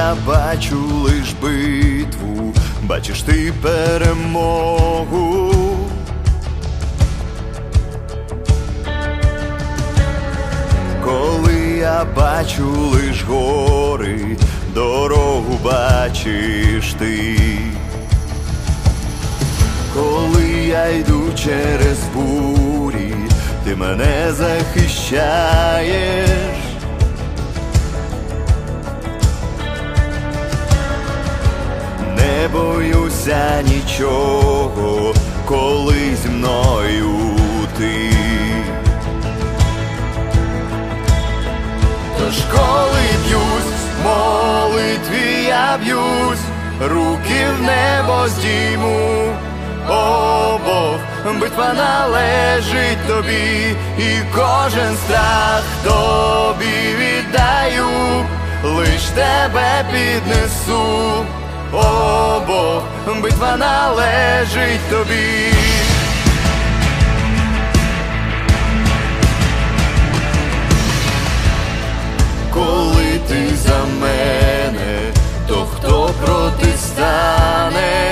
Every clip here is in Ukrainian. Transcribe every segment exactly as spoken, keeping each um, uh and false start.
я бачу лиш битву, бачиш ти перемогу. Коли я бачу лиш гори, дорогу бачиш ти. Коли я йду через бурі, ти мене захищаєш. Не боюся нічого, коли зі мною ти. Тож коли б'юсь, в молитві я б'юсь, руки в небо здійму. О Бог, битва належить тобі, і кожен страх тобі віддаю, лиш тебе піднесу. О Бог, битва належить тобі. Коли ти за мене, то хто протистане?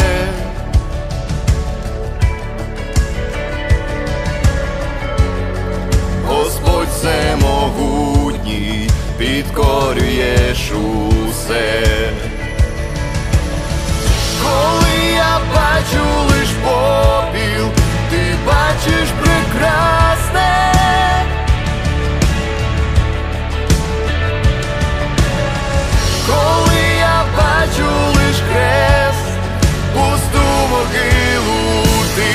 Господь всемогутній, підкорюєш усе. Коли я бачу лиш попіл, ти бачиш прекрасне. Коли я бачу лиш хрест, пусту могилу ти.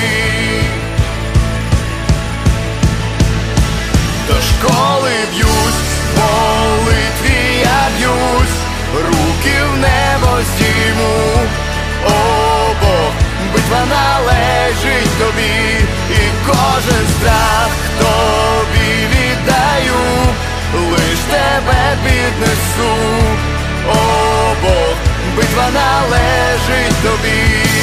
Тож коли б'юсь, в молитві я б'юсь, руки в небо здійму. О Бог, битва належить тобі, і кожен страх тобі віддаю, лиш тебе піднесу. О Бог, битва належить тобі.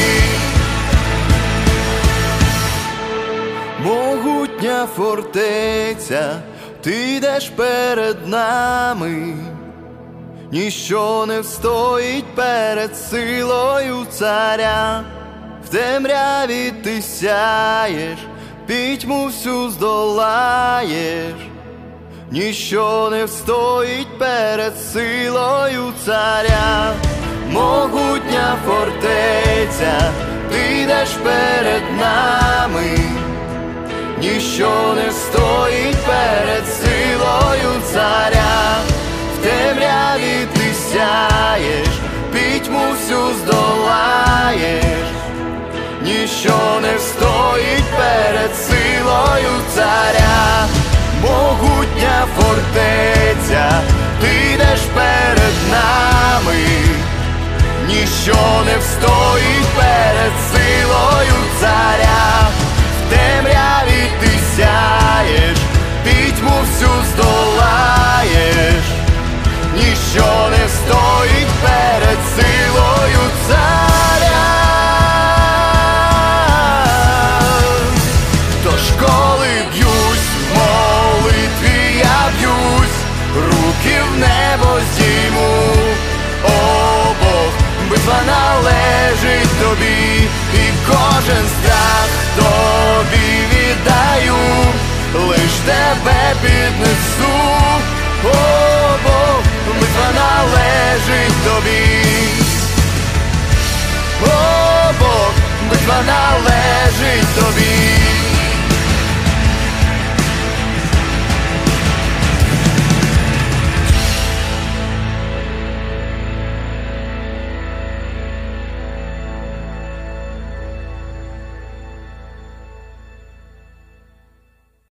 Могутня фортеця, ти йдеш перед нами. Ніщо не встоїть перед силою царя. В темряві ти сяєш, пітьму всю здолаєш. Ніщо не встоїть перед силою царя. Могутня фортеця, ти йдеш перед нами. Ніщо не встоїть перед силою царя. В темряві ти сяєш, пітьму всю здолаєш. Ніщо не встоїть перед силою царя. Могутня фортеця, ти йдеш перед нами. Ніщо не встоїть перед силою царя. В темряві ти сяєш, пітьму всю здолаєш. Ніщо не встоїть перед силою царя. Тож коли б'юсь, в молитві я б'юсь, руки в небо здійму. О Бог, битва належить тобі, і кожен страх тобі віддаю, лиш тебе піднесу. О Бог, битва належить тобі. О